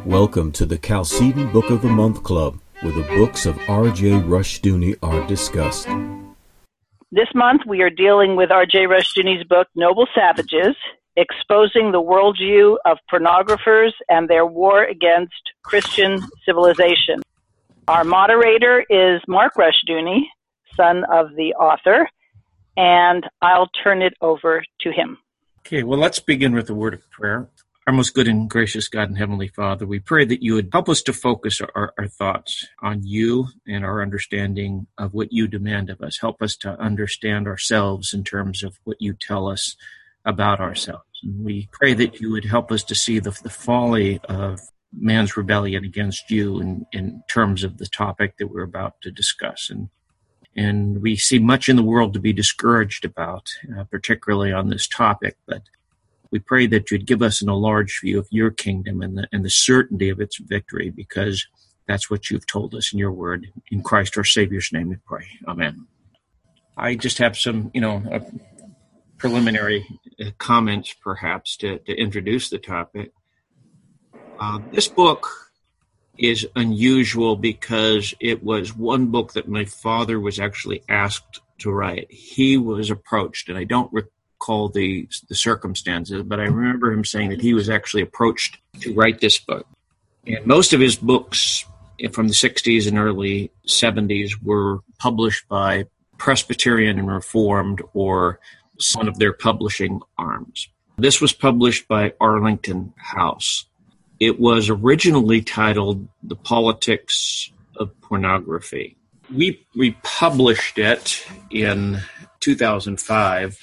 Welcome to the Chalcedon Book of the Month Club, where the books of R.J. Rushdoony are discussed. This month we are dealing with R.J. Rushdoony's book, Noble Savages, exposing the worldview of pornographers and their war against Christian civilization. Our moderator is Mark Rushdoony, son of the author, and I'll turn it over to him. Okay, well, let's begin with a word of prayer. Our most good and gracious God and Heavenly Father, we pray that you would help us to focus our thoughts on you and our understanding of what you demand of us. Help us to understand ourselves in terms of what you tell us about ourselves. And we pray that you would help us to see the folly of man's rebellion against you in terms of the topic that we're about to discuss. And we see much in the world to be discouraged about, particularly on this topic, but we pray that you'd give us an enlarged view of your kingdom and the certainty of its victory, because that's what you've told us in your word. In Christ our Savior's name we pray. Amen. I just have some, preliminary comments perhaps to introduce the topic. This book is unusual because it was one book that my father was actually asked to write. He was approached, and I don't recall the circumstances, but I remember him saying that he was actually approached to write this book. And most of his books from the 60s and early 70s were published by Presbyterian and Reformed or one of their publishing arms. This was published by Arlington House. It was originally titled The Politics of Pornography. We republished it in 2005.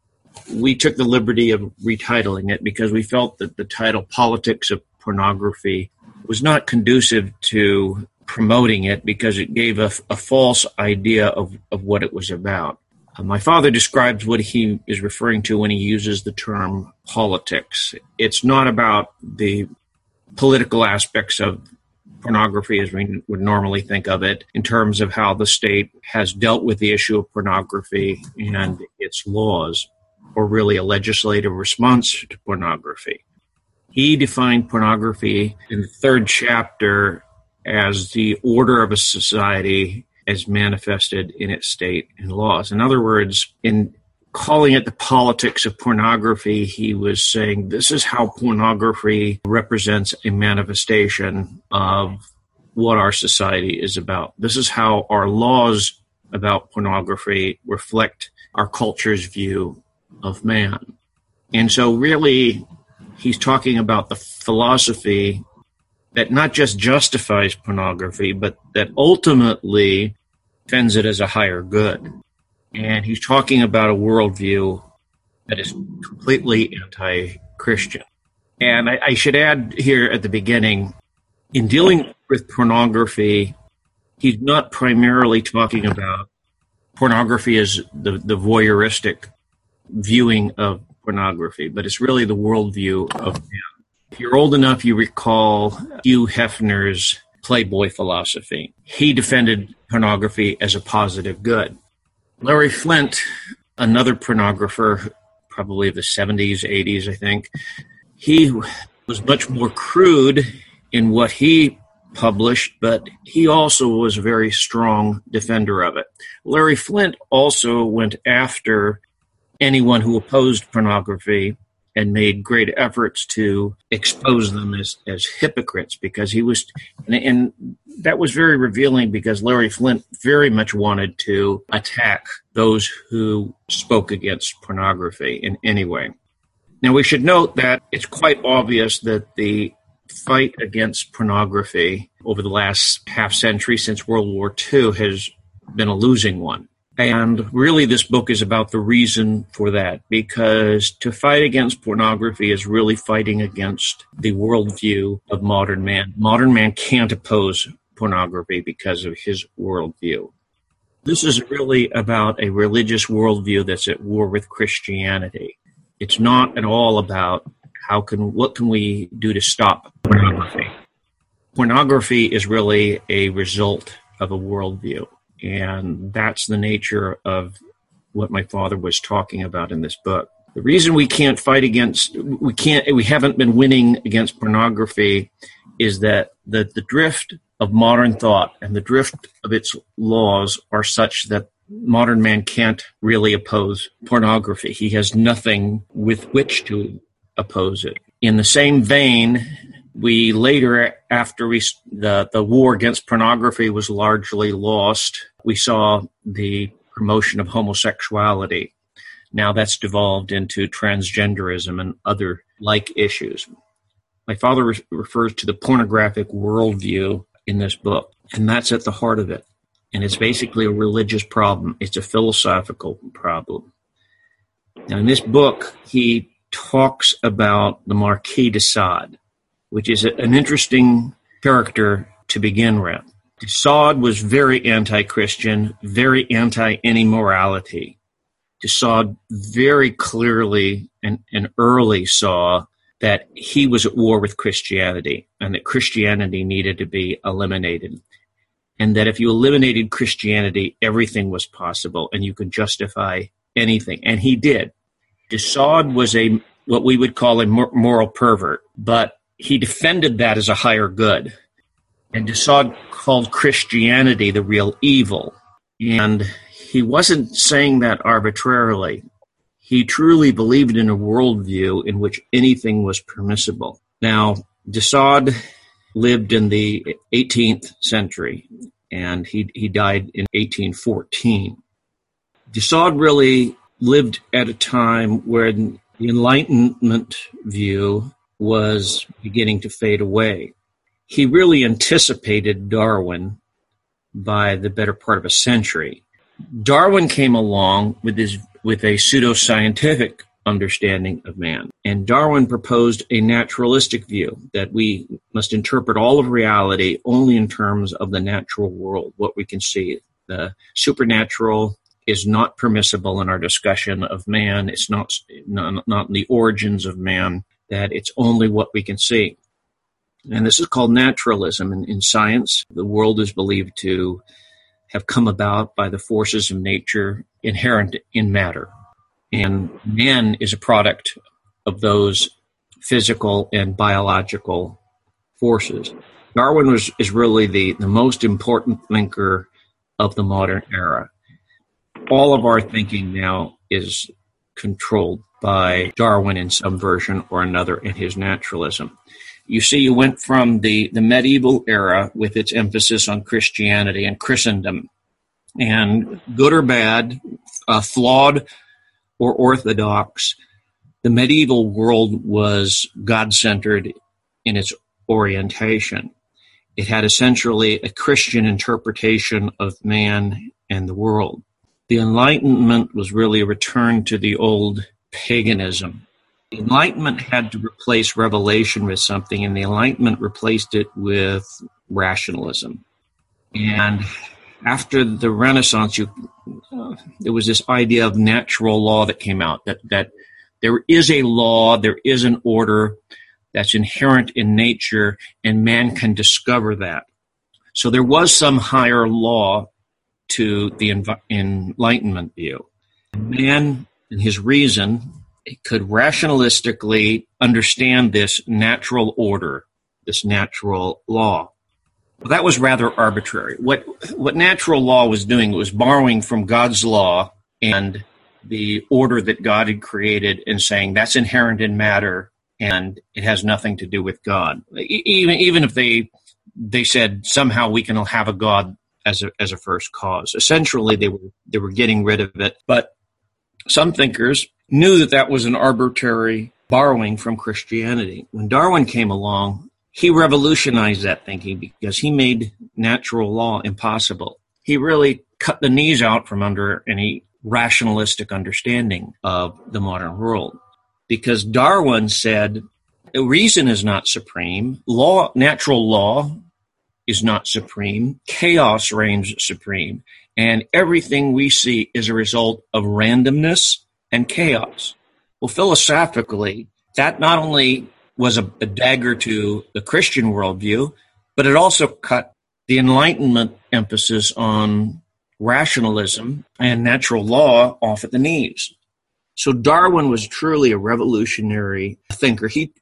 We took the liberty of retitling it because we felt that the title Politics of Pornography was not conducive to promoting it because it gave a false idea of what it was about. My father describes what he is referring to when he uses the term politics. It's not about the political aspects of pornography as we would normally think of it in terms of how the state has dealt with the issue of pornography and its laws, or really a legislative response to pornography. He defined pornography in the third chapter as the order of a society as manifested in its state and laws. In other words, in calling it the politics of pornography, he was saying this is how pornography represents a manifestation of what our society is about. This is how our laws about pornography reflect our culture's view of man. And so really, he's talking about the philosophy that not just justifies pornography, but that ultimately defends it as a higher good. And he's talking about a worldview that is completely anti-Christian. And I should add here at the beginning, in dealing with pornography, he's not primarily talking about pornography as the voyeuristic viewing of pornography, but it's really the worldview of man. If you're old enough, you recall Hugh Hefner's Playboy philosophy. He defended pornography as a positive good. Larry Flynt, another pornographer, probably of the 70s, 80s, I think, he was much more crude in what he published, but he also was a very strong defender of it. Larry Flynt also went after anyone who opposed pornography and made great efforts to expose them as hypocrites, because he was, and that was very revealing because Larry Flynt very much wanted to attack those who spoke against pornography in any way. Now, we should note that it's quite obvious that the fight against pornography over the last half century since World War II has been a losing one. And really, this book is about the reason for that, because to fight against pornography is really fighting against the worldview of modern man. Modern man can't oppose pornography because of his worldview. This is really about a religious worldview that's at war with Christianity. It's not at all about what can we do to stop pornography. Pornography is really a result of a worldview. And that's the nature of what my father was talking about in this book. The reason we haven't been winning against pornography is that the drift of modern thought and the drift of its laws are such that modern man can't really oppose pornography. He has nothing with which to oppose it. In the same vein, we later, after the war against pornography was largely lost, we saw the promotion of homosexuality. Now that's devolved into transgenderism and other like issues. My father refers to the pornographic worldview in this book, and that's at the heart of it. And it's basically a religious problem. It's a philosophical problem. Now, in this book, he talks about the Marquis de Sade, which is an interesting character to begin with. De Sade was very anti-Christian, very anti any morality. De Sade very clearly and early saw that he was at war with Christianity and that Christianity needed to be eliminated. And that if you eliminated Christianity, everything was possible and you could justify anything. And he did. De Sade was what we would call a moral pervert, but he defended that as a higher good. And de Sade called Christianity the real evil. And he wasn't saying that arbitrarily. He truly believed in a worldview in which anything was permissible. Now, de Sade lived in the 18th century, and he died in 1814. De Sade really lived at a time where the Enlightenment view was beginning to fade away. He really anticipated Darwin by the better part of a century. Darwin came along with a pseudoscientific understanding of man. And Darwin proposed a naturalistic view that we must interpret all of reality only in terms of the natural world, what we can see. The supernatural is not permissible in our discussion of man. It's not in the origins of man, that it's only what we can see. And this is called naturalism. In science, the world is believed to have come about by the forces of nature inherent in matter. And man is a product of those physical and biological forces. Darwin is really the most important thinker of the modern era. All of our thinking now is controlled by Darwin in some version or another in his naturalism. You see, you went from the medieval era with its emphasis on Christianity and Christendom, and good or bad, flawed or orthodox, the medieval world was God-centered in its orientation. It had essentially a Christian interpretation of man and the world. The Enlightenment was really a return to the old paganism. The Enlightenment had to replace revelation with something, and the Enlightenment replaced it with rationalism. And after the Renaissance, there was this idea of natural law that came out, that there is a law, there is an order that's inherent in nature, and man can discover that. So there was some higher law to the Enlightenment view. Man, in his reason, could rationalistically understand this natural order, this natural law. Well, that was rather arbitrary. What natural law was doing was borrowing from God's law and the order that God had created and saying that's inherent in matter and it has nothing to do with God. Even if they said somehow we can have a God as a first cause. Essentially, they were getting rid of it. But some thinkers knew that was an arbitrary borrowing from Christianity. When Darwin came along, he revolutionized that thinking because he made natural law impossible. He really cut the knees out from under any rationalistic understanding of the modern world. Because Darwin said, reason is not supreme, natural law is not supreme, chaos reigns supreme, and everything we see is a result of randomness and chaos. Well, philosophically, that not only was a dagger to the Christian worldview, but it also cut the Enlightenment emphasis on rationalism and natural law off at the knees. So Darwin was truly a revolutionary thinker. He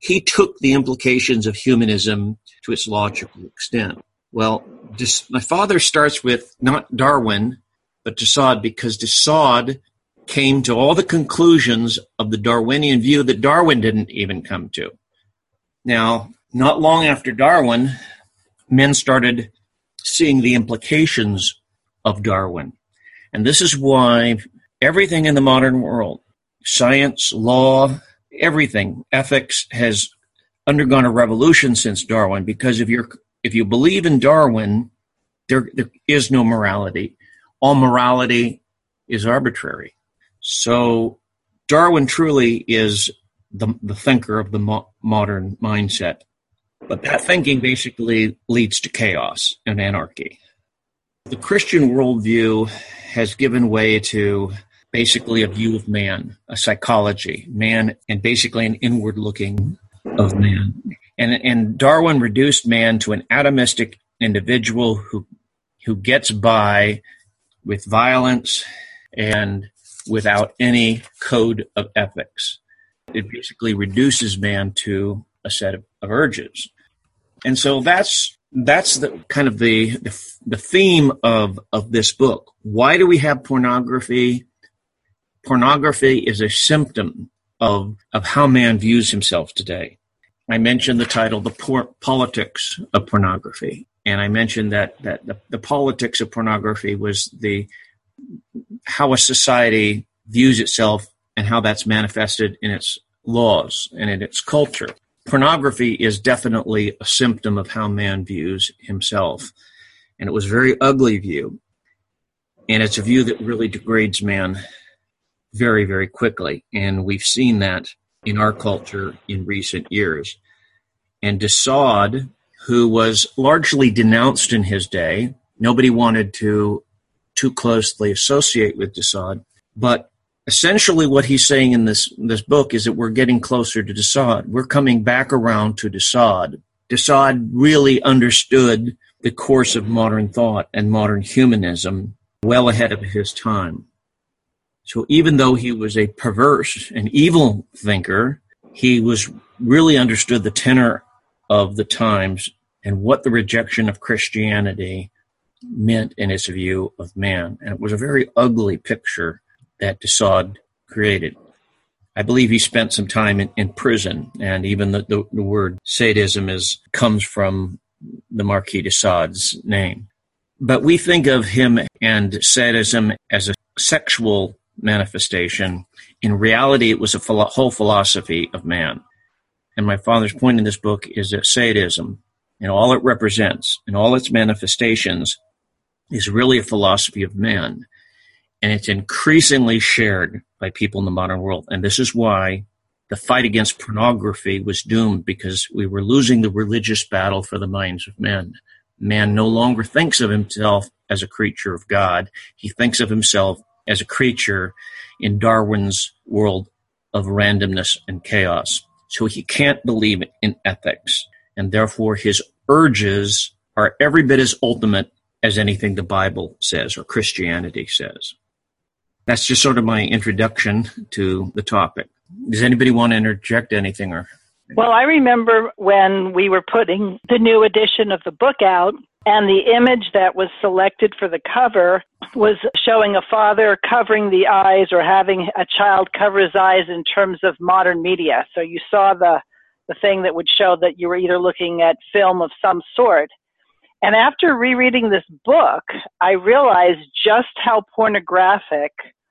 he took the implications of humanism to its logical extent. Well, my father starts with not Darwin, but de Sade, because de Sade came to all the conclusions of the Darwinian view that Darwin didn't even come to. Now, not long after Darwin, men started seeing the implications of Darwin. And this is why everything in the modern world, science, law, everything, ethics, has undergone a revolution since Darwin, because if you believe in Darwin, there is no morality. All morality is arbitrary. So Darwin truly is the thinker of the modern mindset. But that thinking basically leads to chaos and anarchy. The Christian worldview has given way to basically a view of man, a psychology, man, and basically an inward looking of man. And Darwin reduced man to an atomistic individual who gets by with violence and without any code of ethics. It basically reduces man to a set of urges. And so that's the kind of the theme of this book. Why do we have pornography? Pornography is a symptom of how man views himself today. I mentioned the title, The Politics of Pornography. And I mentioned that the politics of pornography was how a society views itself and how that's manifested in its laws and in its culture. Pornography is definitely a symptom of how man views himself. And it was a very ugly view. And it's a view that really degrades man very, very quickly. And we've seen that in our culture in recent years. And de Sade, who was largely denounced in his day, nobody wanted to too closely associate with de Sade, but essentially what he's saying in this book is that we're getting closer to de Sade. We're coming back around to de Sade. De Sade really understood the course of modern thought and modern humanism well ahead of his time. So even though he was a perverse and evil thinker, he was really understood the tenor of the times and what the rejection of Christianity meant in his view of man. And it was a very ugly picture that de Sade created. I believe he spent some time in prison, and even the word sadism comes from the Marquis de Sade's name. But we think of him and sadism as a sexual manifestation. In reality, it was a whole philosophy of man. And my father's point in this book is that sadism, and all it represents, and all its manifestations, is really a philosophy of man. And it's increasingly shared by people in the modern world. And this is why the fight against pornography was doomed, because we were losing the religious battle for the minds of men. Man no longer thinks of himself as a creature of God. He thinks of himself as a creature in Darwin's world of randomness and chaos. So he can't believe in ethics. And therefore his urges are every bit as ultimate as anything the Bible says or Christianity says. That's just sort of my introduction to the topic. Does anybody want to interject anything? Well, I remember when we were putting the new edition of the book out, and the image that was selected for the cover was showing a father covering the eyes or having a child cover his eyes in terms of modern media. So you saw the thing that would show that you were either looking at film of some sort. And after rereading this book, I realized just how pornographic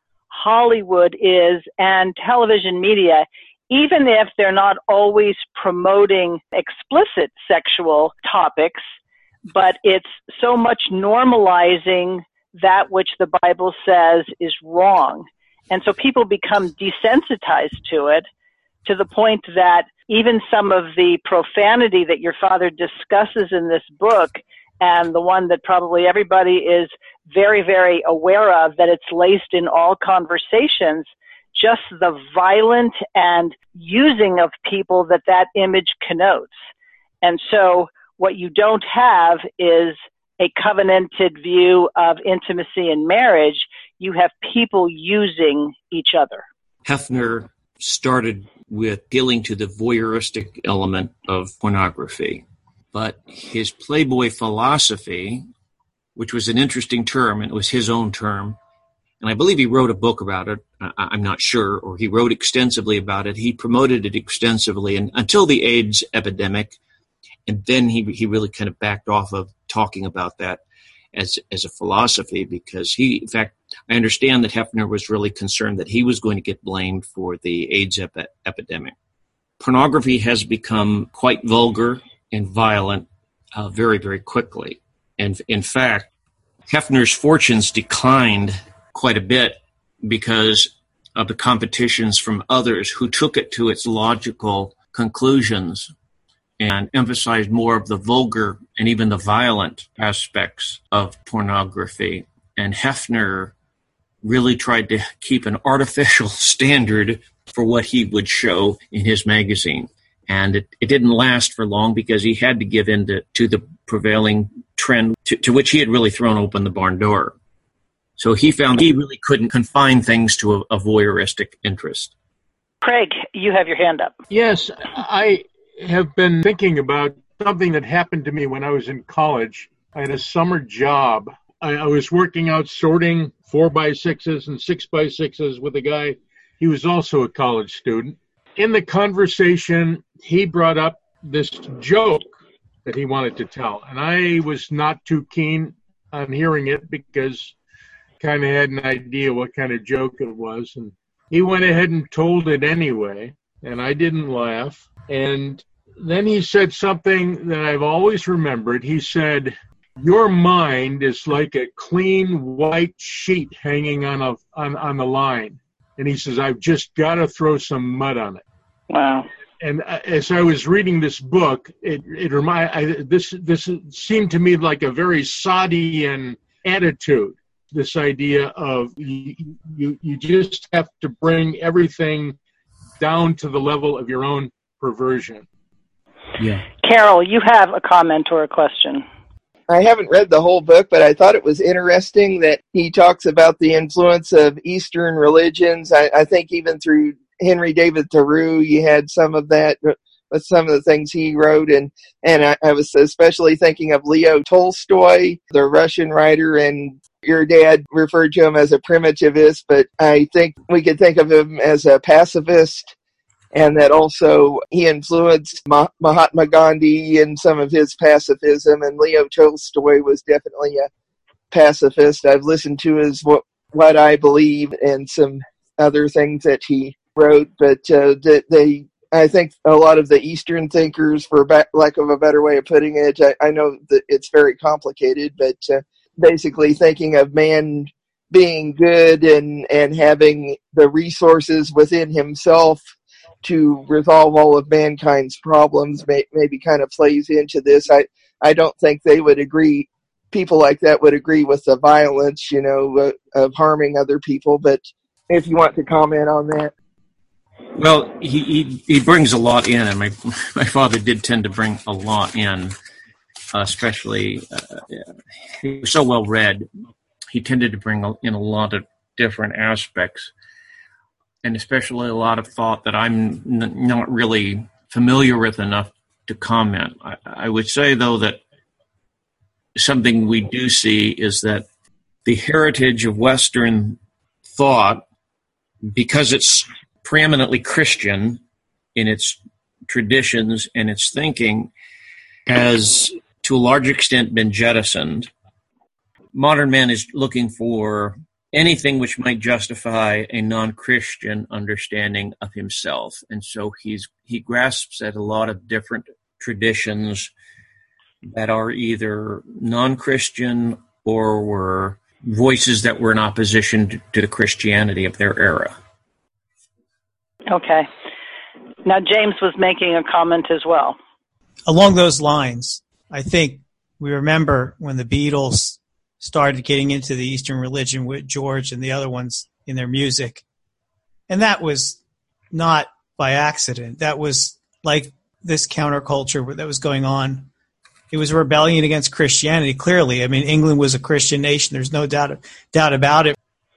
Hollywood is and television media, even if they're not always promoting explicit sexual topics, but it's so much normalizing that which the Bible says is wrong. And so people become desensitized to it, to the point that even some of the profanity that your father discusses in this book, and the one that probably everybody is very, very aware of, that it's laced in all conversations, just the violent and using of people that image connotes. And so what you don't have is a covenanted view of intimacy in marriage. You have people using each other. Hefner started with appealing to the voyeuristic element of pornography. But his Playboy philosophy, which was an interesting term, and it was his own term, and I believe he wrote a book about it. I'm not sure, or he wrote extensively about it. He promoted it extensively until the AIDS epidemic, and then he really kind of backed off of talking about that as a philosophy, because in fact, I understand that Hefner was really concerned that he was going to get blamed for the AIDS epidemic. Pornography has become quite vulgar and violent very, very quickly. And in fact, Hefner's fortunes declined quite a bit because of the competitions from others who took it to its logical conclusions and emphasized more of the vulgar and even the violent aspects of pornography. And Hefner really tried to keep an artificial standard for what he would show in his magazine. And it didn't last for long because he had to give in to the prevailing trend to which he had really thrown open the barn door. So he found he really couldn't confine things to a voyeuristic interest. Craig, you have your hand up. Yes, I have been thinking about something that happened to me when I was in college. I had a summer job. I was working out sorting 4x6s and 6x6s with a guy. He was also a college student. In the conversation, he brought up this joke that he wanted to tell. And I was not too keen on hearing it because I kind of had an idea what kind of joke it was. And he went ahead and told it anyway, and I didn't laugh. And then he said something that I've always remembered. He said, "Your mind is like a clean white sheet hanging on the line." And he says, "I've just got to throw some mud on it." Wow. And as I was reading this book, this seemed to me like a very Sadian attitude. This idea of you just have to bring everything down to the level of your own perversion. Yeah. Carol, you have a comment or a question. I haven't read the whole book, but I thought it was interesting that he talks about the influence of Eastern religions. I think even through Henry David Thoreau, you had some of that with some of the things he wrote. And I was especially thinking of Leo Tolstoy, the Russian writer, and your dad referred to him as a primitivist, but I think we could think of him as a pacifist. And that also he influenced Mahatma Gandhi in some of his pacifism, and Leo Tolstoy was definitely a pacifist. I've listened to his What I Believe and some other things that he wrote, but I think a lot of the Eastern thinkers, for lack of a better way of putting it, I know that it's very complicated, but basically thinking of man being good and having the resources within himself to resolve all of mankind's problems maybe kind of plays into this. I don't think they would agree, people like that would agree with the violence, of harming other people, but if you want to comment on that. Well, he brings a lot in, and my father did tend to bring a lot in, especially he was so well read. He tended to bring in a lot of different aspects, and especially a lot of thought that I'm not really familiar with enough to comment. I would say, though, that something we do see is that the heritage of Western thought, because it's preeminently Christian in its traditions and its thinking, has to a large extent been jettisoned. Modern man is looking for anything which might justify a non-Christian understanding of himself. And so he grasps at a lot of different traditions that are either non-Christian or were voices that were in opposition to the Christianity of their era. Okay. Now, James was making a comment as well. Along those lines, I think we remember when the Beatles started getting into the Eastern religion with George and the other ones in their music. And that was not by accident. That was like this counterculture that was going on. It was a rebellion against Christianity, clearly. I mean, England was a Christian nation. There's no doubt about it.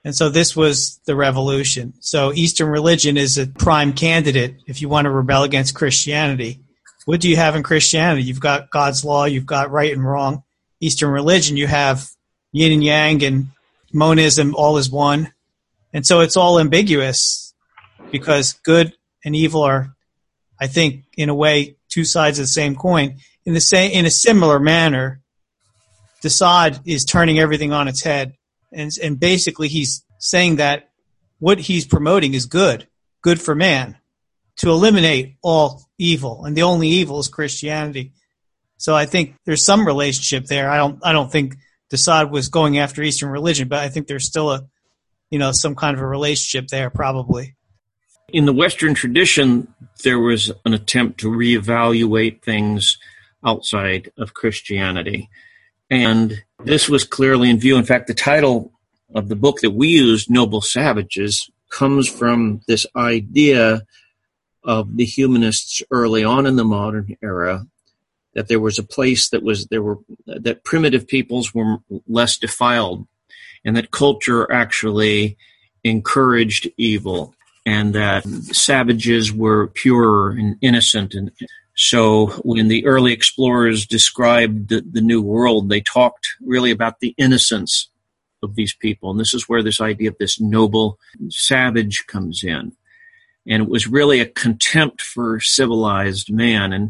And so this was the revolution. So Eastern religion is a prime candidate if you want to rebel against Christianity. What do you have in Christianity? You've got God's law, you've got right and wrong. Eastern religion, you have yin and yang and monism, all is one. And so it's all ambiguous because good and evil are, I think, in a way, two sides of the same coin. In a similar manner, de Sade is turning everything on its head. And basically he's saying that what he's promoting is good for man, to eliminate all evil. And the only evil is Christianity. So I think there's some relationship there. I don't think de Sade was going after Eastern religion, but I think there's still some kind of a relationship there probably. In the Western tradition, there was an attempt to reevaluate things outside of Christianity. And this was clearly in view. In fact, the title of the book that we used, Noble Savages, comes from this idea of the humanists early on in the modern era, that there was a place that primitive peoples were less defiled, and that culture actually encouraged evil, and that savages were pure and innocent. And so when the early explorers described the New World, they talked really about the innocence of these people. And this is where this idea of this noble savage comes in. And it was really a contempt for civilized man, and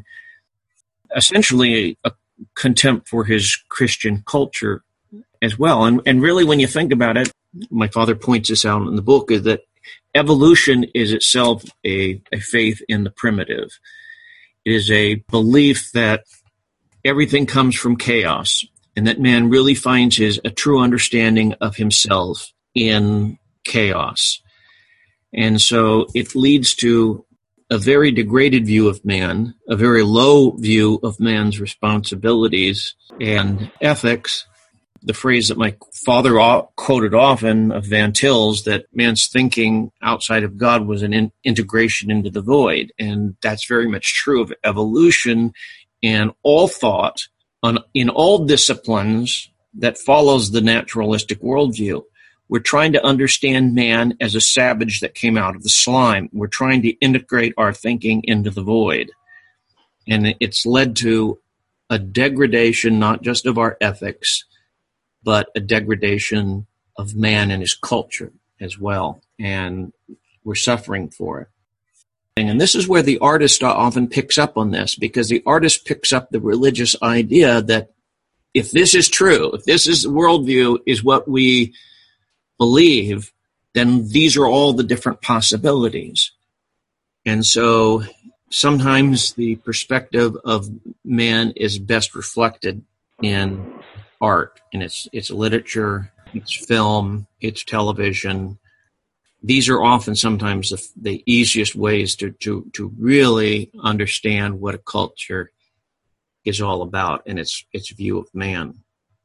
essentially a contempt for his Christian culture as well. And really, when you think about it, my father points this out in the book, is that evolution is itself a faith in the primitive. It is a belief that everything comes from chaos, and that man really finds a true understanding of himself in chaos. And so it leads to a very degraded view of man, a very low view of man's responsibilities and ethics. The phrase that my father quoted often of Van Til's, that man's thinking outside of God was an integration into the void. And that's very much true of evolution and all thought in all disciplines that follows the naturalistic worldview. We're trying to understand man as a savage that came out of the slime. We're trying to integrate our thinking into the void. And it's led to a degradation, not just of our ethics, but a degradation of man and his culture as well. And we're suffering for it. And this is where the artist often picks up on this, because the artist picks up the religious idea that if this is true, if this is the worldview, is what we believe, then these are all the different possibilities. And so sometimes the perspective of man is best reflected in art, and it's literature, it's film, it's television. These are often sometimes the easiest ways to really understand what a culture is all about and its view of man.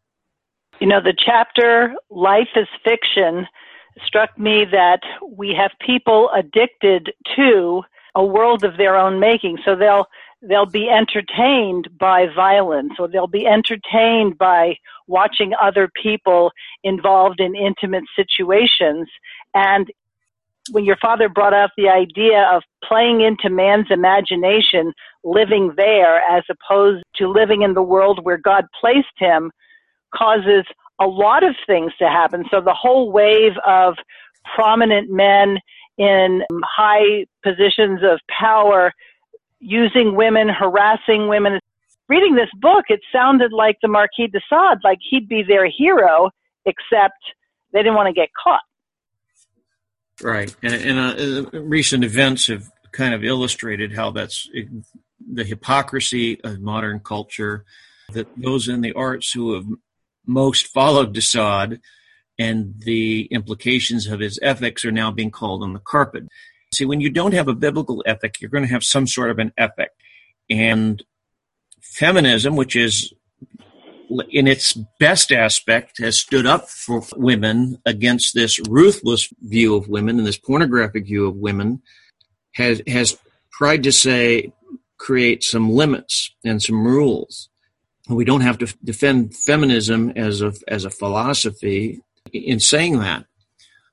The chapter, Life is Fiction, struck me that we have people addicted to a world of their own making. So they'll be entertained by violence, or they'll be entertained by watching other people involved in intimate situations. And when your father brought out the idea of playing into man's imagination, living there as opposed to living in the world where God placed him, causes a lot of things to happen. So the whole wave of prominent men in high positions of power using women, harassing women. Reading this book, it sounded like the Marquis de Sade, like he'd be their hero, except they didn't want to get caught. Right. And recent events have kind of illustrated how that's the hypocrisy of modern culture, that those in the arts who have most followed de Sade and the implications of his ethics are now being called on the carpet. See, when you don't have a biblical ethic, you're going to have some sort of an ethic. And feminism, which is in its best aspect, has stood up for women against this ruthless view of women and this pornographic view of women, has tried to create some limits and some rules. We don't have to defend feminism as a philosophy in saying that.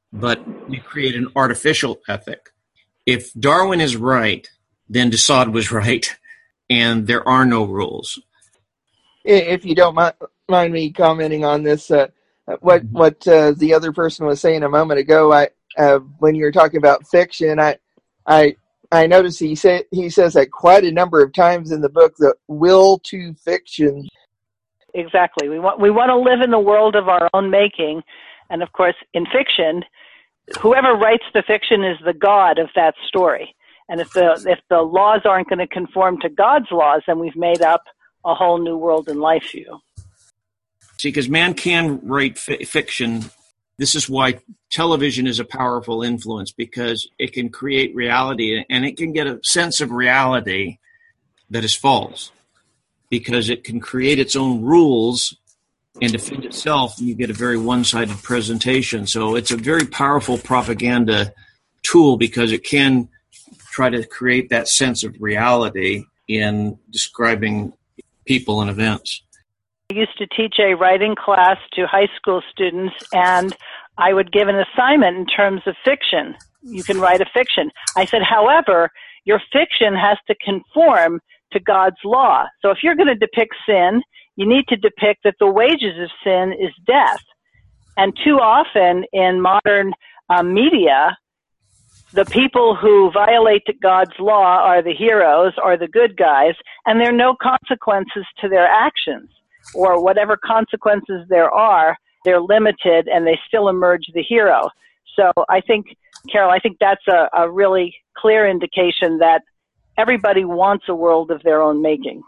but you create an artificial ethic. If Darwin is right, then Desaad was right, and there are no rules. If you don't mind me commenting on this, what the other person was saying a moment ago, when you were talking about fiction, I noticed he says that quite a number of times in the book, the will to fiction. Exactly. We want to live in the world of our own making, and of course, in fiction, whoever writes the fiction is the god of that story. And if the laws aren't going to conform to God's laws, then we've made up a whole new world and life view. See, because man can write fiction. This is why television is a powerful influence, because it can create reality, and it can get a sense of reality that is false, because it can create its own rules and defend itself, and you get a very one-sided presentation. So it's a very powerful propaganda tool, because it can try to create that sense of reality in describing people and events. I used to teach a writing class to high school students, and I would give an assignment in terms of fiction. You can write a fiction. I said, however, your fiction has to conform to God's law. So if you're going to depict sin, you need to depict that the wages of sin is death. And too often in modern media, the people who violate God's law are the heroes or the good guys, and there are no consequences to their actions, or whatever consequences there are, they're limited and they still emerge the hero. So I think, Carol, that's a really clear indication that everybody wants a world of their own making.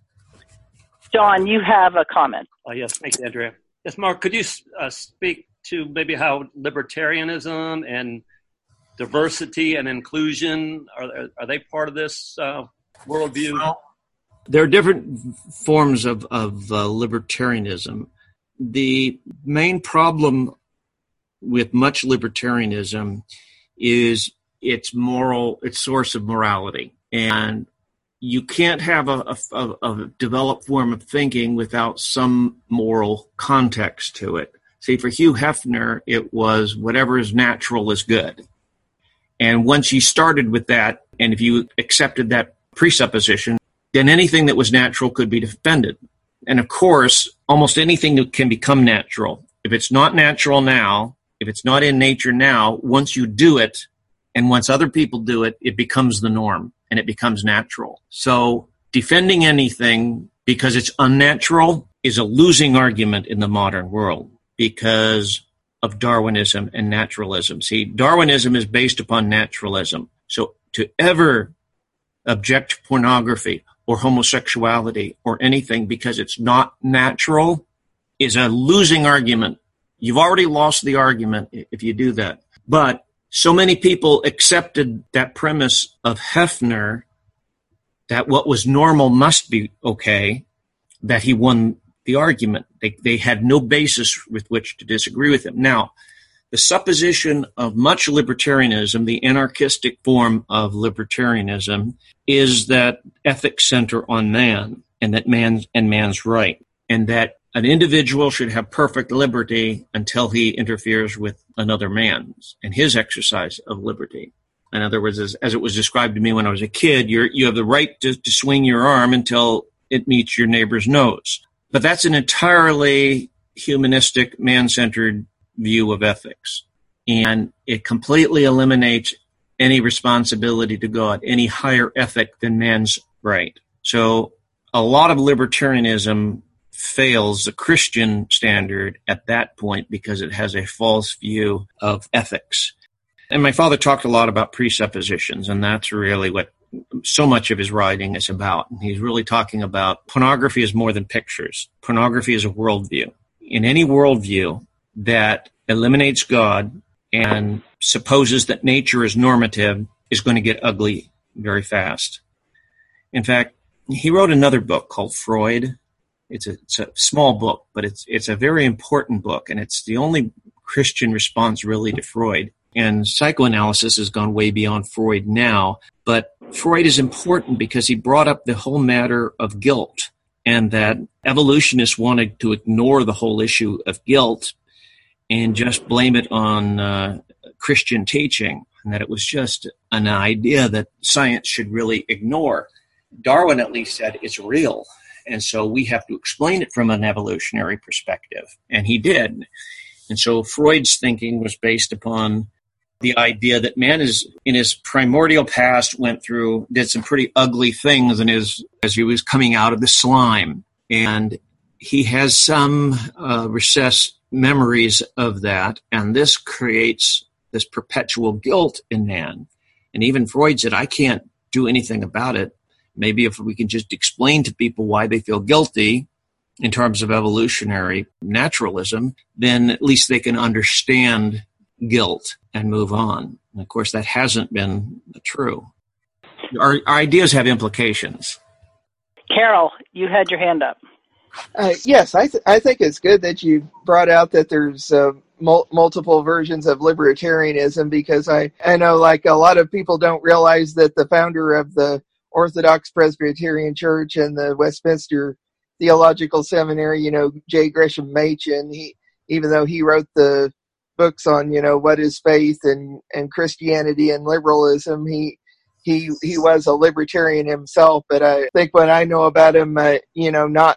John, you have a comment. Yes, thanks, Andrea. Yes, Mark, could you speak to maybe how libertarianism and diversity and inclusion, are they part of this worldview? Well, there are different forms of libertarianism. The main problem with much libertarianism is its source of morality. And you can't have a developed form of thinking without some moral context to it. See, for Hugh Hefner, it was whatever is natural is good. And once you started with that, and if you accepted that presupposition, then anything that was natural could be defended. And of course, almost anything that can become natural. If it's not natural now, if it's not in nature now, once you do it, and once other people do it, it becomes the norm and it becomes natural. So defending anything because it's unnatural is a losing argument in the modern world because of Darwinism and naturalism. See, Darwinism is based upon naturalism. So to ever object to pornography or homosexuality or anything because it's not natural is a losing argument. You've already lost the argument if you do that. But so many people accepted that premise of Hefner that what was normal must be okay, that he won the argument. They had no basis with which to disagree with him. Now, the supposition of much libertarianism, the anarchistic form of libertarianism, is that ethics center on man and that man's right, and that an individual should have perfect liberty until he interferes with another man's and his exercise of liberty. In other words, as it was described to me when I was a kid, you have the right to swing your arm until it meets your neighbor's nose. But that's an entirely humanistic, man-centered view of ethics. And it completely eliminates any responsibility to God, any higher ethic than man's right. So a lot of libertarianism fails the Christian standard at that point because it has a false view of ethics. And my father talked a lot about presuppositions, and that's really what so much of his writing is about. He's really talking about pornography is more than pictures. Pornography is a worldview. In any worldview that eliminates God and supposes that nature is normative is going to get ugly very fast. In fact, he wrote another book called Freud. It's a small book, but it's a very important book, and it's the only Christian response really to Freud. And psychoanalysis has gone way beyond Freud now, but Freud is important because he brought up the whole matter of guilt, and that evolutionists wanted to ignore the whole issue of guilt and just blame it on Christian teaching, and that it was just an idea that science should really ignore. Darwin at least said it's real, and so we have to explain it from an evolutionary perspective, and he did. And so Freud's thinking was based upon the idea that man is, in his primordial past, did some pretty ugly things as he was coming out of the slime, and he has some recessed memories of that, and this creates this perpetual guilt in man. And even Freud said, I can't do anything about it. Maybe if we can just explain to people why they feel guilty in terms of evolutionary naturalism, then at least they can understand guilt and move on. And of course, that hasn't been true. Our ideas have implications. Carol, you had your hand up. Yes, I think it's good that you brought out that there's multiple versions of libertarianism, because I know like a lot of people don't realize that the founder of the Orthodox Presbyterian Church and the Westminster Theological Seminary, J. Gresham Machen, even though he wrote the books on, what is faith and Christianity and liberalism, he was a libertarian himself. But I think what I know about him, not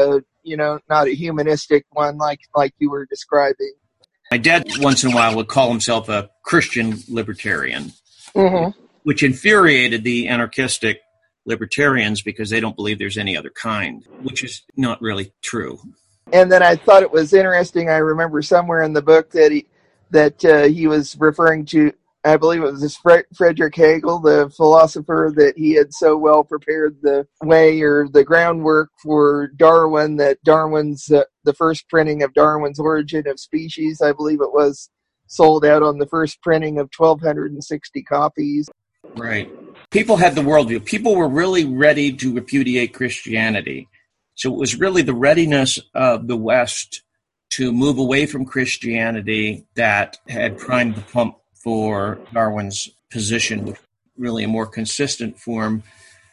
a humanistic one like you were describing. My dad once in a while would call himself a Christian libertarian, which infuriated the anarchistic libertarians because they don't believe there's any other kind, which is not really true. And then I thought it was interesting. I remember somewhere in the book that he was referring to, I believe it was this Friedrich Hegel, the philosopher, that he had so well prepared the way or the groundwork for Darwin, that Darwin's, the first printing of Darwin's Origin of Species, I believe it was, sold out on the first printing of 1,260 copies. Right. People had the worldview. People were really ready to repudiate Christianity. So it was really the readiness of the West to move away from Christianity that had primed the pump for Darwin's position, with really a more consistent form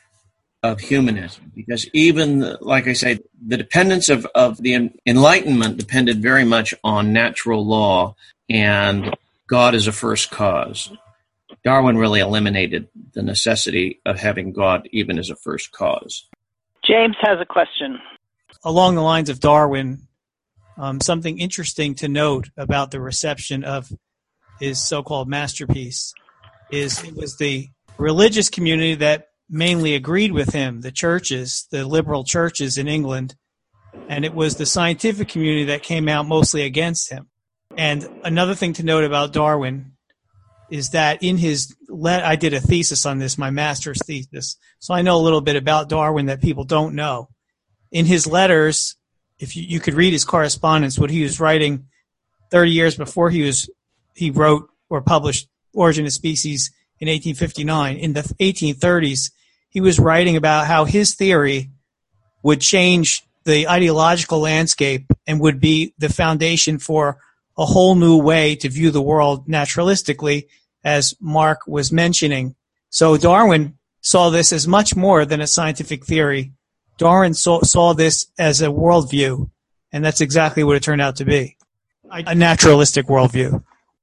of humanism. Because even, like I say, the dependence of the Enlightenment depended very much on natural law and God as a first cause. Darwin really eliminated the necessity of having God even as a first cause. James has a question. Along the lines of Darwin, something interesting to note about the reception of his so-called masterpiece is it was the religious community that mainly agreed with him, the churches, the liberal churches in England, and it was the scientific community that came out mostly against him. And another thing to note about Darwin is that in his I did a thesis on this, my master's thesis, so I know a little bit about Darwin that people don't know. In his letters, if you could read his correspondence, what he was writing 30 years before he wrote or published Origin of Species in 1859. In the 1830s, he was writing about how his theory would change the ideological landscape and would be the foundation for a whole new way to view the world naturalistically, as Mark was mentioning. So Darwin saw this as much more than a scientific theory. Darwin saw this as a worldview, and that's exactly what it turned out to be, a naturalistic worldview.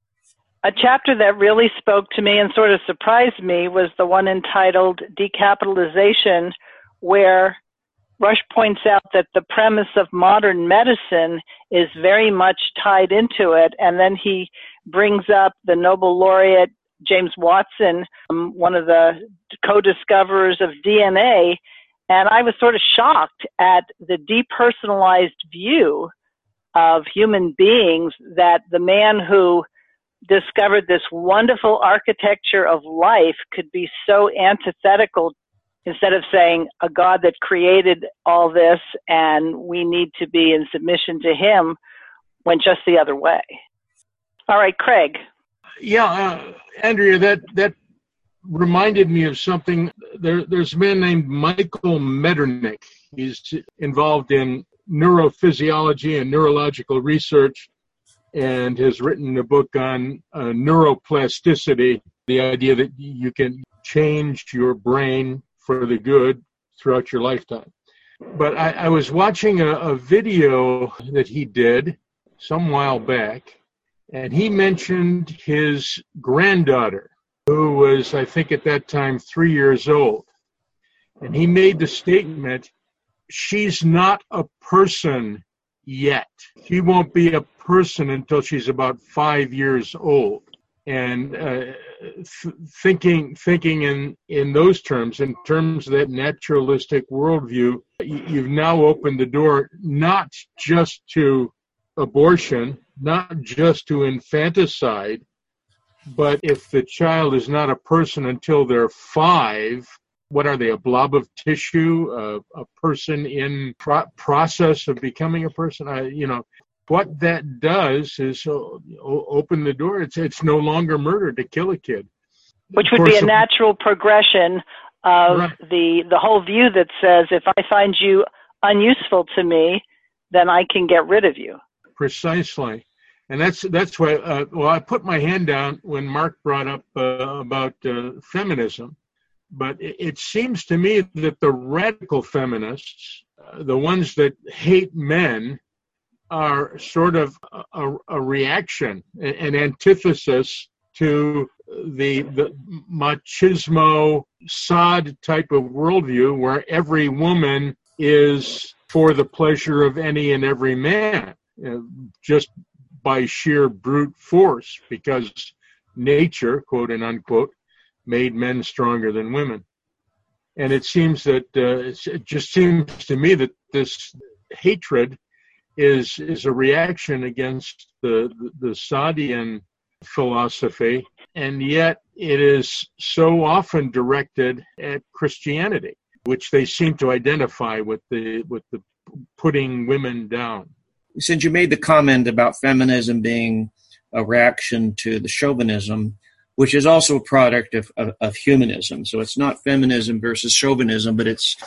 A chapter that really spoke to me and sort of surprised me was the one entitled Decapitalization, where Rush points out that the premise of modern medicine is very much tied into it. And then he brings up the Nobel laureate James Watson, one of the co-discoverers of DNA. And I was sort of shocked at the depersonalized view of human beings that the man who discovered this wonderful architecture of life could be so antithetical, instead of saying a God that created all this and we need to be in submission to him, went just the other way. All right, Craig. Yeah, Andrea, that reminded me of something. There's a man named Michael Metternich. He's involved in neurophysiology and neurological research, and has written a book on neuroplasticity, the idea that you can change your brain for the good throughout your lifetime. But I was watching a video that he did some while back, And he mentioned his granddaughter, who was, I think at that time, 3 years old. And he made the statement, she's not a person yet. She won't be a person until she's about 5 years old. And thinking in those terms, in terms of that naturalistic worldview, you've now opened the door not just to abortion, not just to infanticide, but if the child is not a person until they're 5, what are they, a blob of tissue, a person in process of becoming a person? What that does is open the door. It's no longer murder to kill a kid. Which would be a natural progression of right. the whole view that says, if I find you unuseful to me, then I can get rid of you. Precisely. And that's why, I put my hand down when Mark brought up about feminism. But it seems to me that the radical feminists, the ones that hate men, are sort of a reaction, an antithesis to the machismo sod type of worldview where every woman is for the pleasure of any and every man, just by sheer brute force, because nature, quote and unquote, made men stronger than women. And it seems that it just seems to me that this hatred is a reaction against the Sadian philosophy, and yet it is so often directed at Christianity, which they seem to identify with the putting women down. Since you made the comment about feminism being a reaction to the chauvinism, which is also a product of humanism. So it's not feminism versus chauvinism, but it's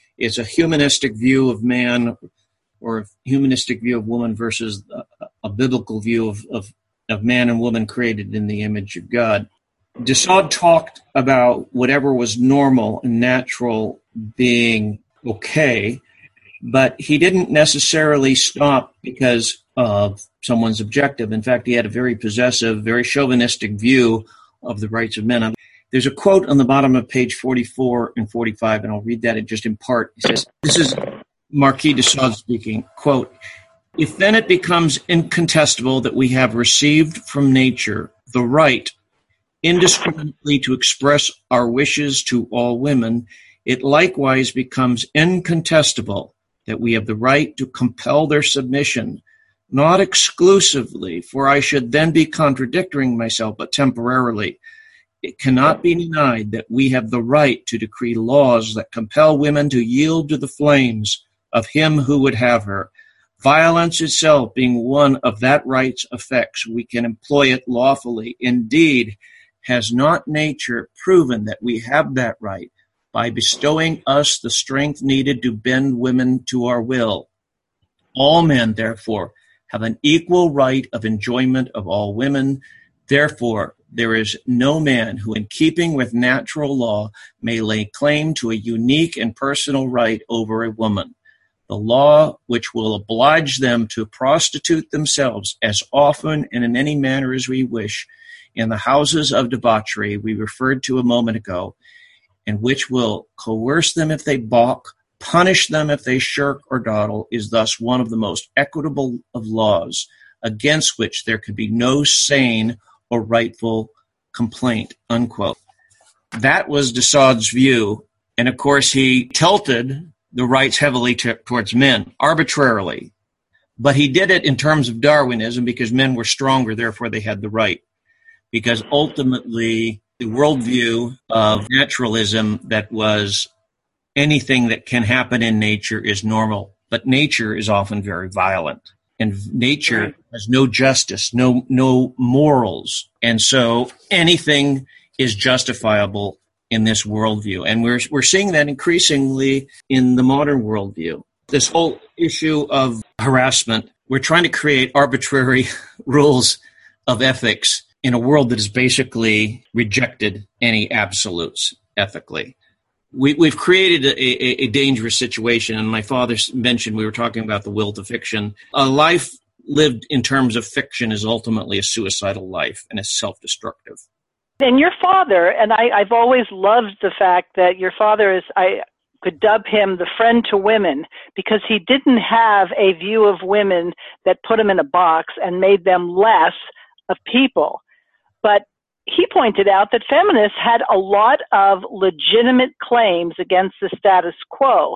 a humanistic view of man, or a humanistic view of woman versus a biblical view of man and woman created in the image of God. de Sade talked about whatever was normal and natural being okay, but he didn't necessarily stop because of someone's objective. In fact, he had a very possessive, very chauvinistic view of the rights of men. There's a quote on the bottom of page 44 and 45, and I'll read that just in part. He says, this is Marquis de Sade speaking, quote, "If then it becomes incontestable that we have received from nature the right indiscriminately to express our wishes to all women, it likewise becomes incontestable that we have the right to compel their submission, not exclusively, for I should then be contradicting myself, but temporarily. It cannot be denied that we have the right to decree laws that compel women to yield to the flames of him who would have her. Violence itself being one of that right's effects, we can employ it lawfully. Indeed, has not nature proven that we have that right by bestowing us the strength needed to bend women to our will? All men, therefore, have an equal right of enjoyment of all women. Therefore, there is no man who, in keeping with natural law, may lay claim to a unique and personal right over a woman. The law which will oblige them to prostitute themselves as often and in any manner as we wish in the houses of debauchery we referred to a moment ago, and which will coerce them if they balk, punish them if they shirk or dawdle, is thus one of the most equitable of laws, against which there could be no sane or rightful complaint," unquote. That was de Sade's view, and of course he tilted the rights heavily towards men, arbitrarily. But he did it in terms of Darwinism because men were stronger, therefore they had the right. Because ultimately, the worldview of naturalism that was anything that can happen in nature is normal, but nature is often very violent. And nature has no justice, no morals. And so anything is justifiable in this worldview. And we're seeing that increasingly in the modern worldview. This whole issue of harassment, we're trying to create arbitrary rules of ethics in a world that has basically rejected any absolutes ethically. We've created a dangerous situation, and my father mentioned, we were talking about the will to fiction. A life lived in terms of fiction is ultimately a suicidal life and is self-destructive. And your father, and I've always loved the fact that your father is, I could dub him the friend to women, because he didn't have a view of women that put him in a box and made them less of people. But he pointed out that feminists had a lot of legitimate claims against the status quo,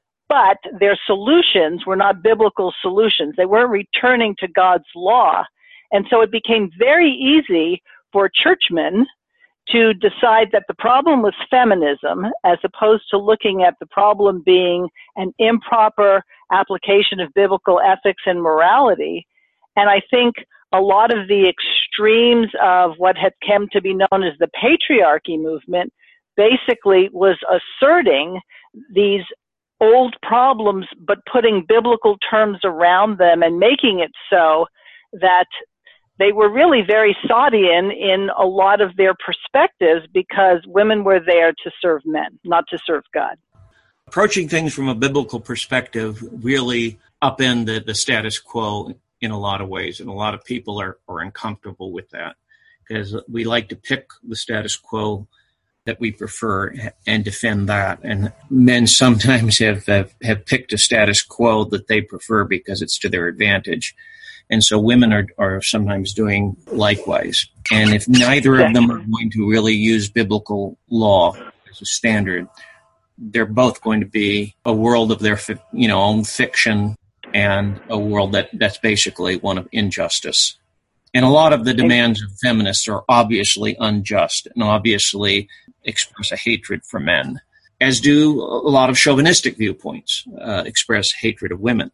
but their solutions were not biblical solutions. They weren't returning to God's law. And so it became very easy for churchmen to decide that the problem was feminism, as opposed to looking at the problem being an improper application of biblical ethics and morality. And I think a lot of the extremes of what had come to be known as the patriarchy movement basically was asserting these old problems, but putting biblical terms around them and making it so that they were really very Saudian in a lot of their perspectives, because women were there to serve men, not to serve God. Approaching things from a biblical perspective really upend the status quo in a lot of ways, and a lot of people are uncomfortable with that, because we like to pick the status quo that we prefer and defend that. And men sometimes have picked a status quo that they prefer because it's to their advantage. And so women are sometimes doing likewise. And if neither of them are going to really use biblical law as a standard, they're both going to be a world of their own fiction, and a world that's basically one of injustice. And a lot of the demands of feminists are obviously unjust and obviously express a hatred for men, as do a lot of chauvinistic viewpoints express hatred of women.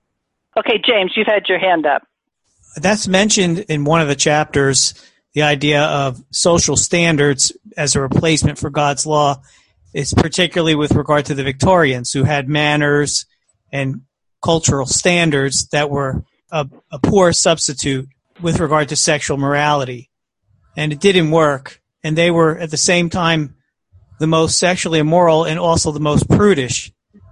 Okay, James, you've had your hand up. That's mentioned in one of the chapters, the idea of social standards as a replacement for God's law. It's particularly with regard to the Victorians, who had manners and cultural standards that were a poor substitute with regard to sexual morality. And it didn't work. And they were, at the same time, the most sexually immoral and also the most prudish.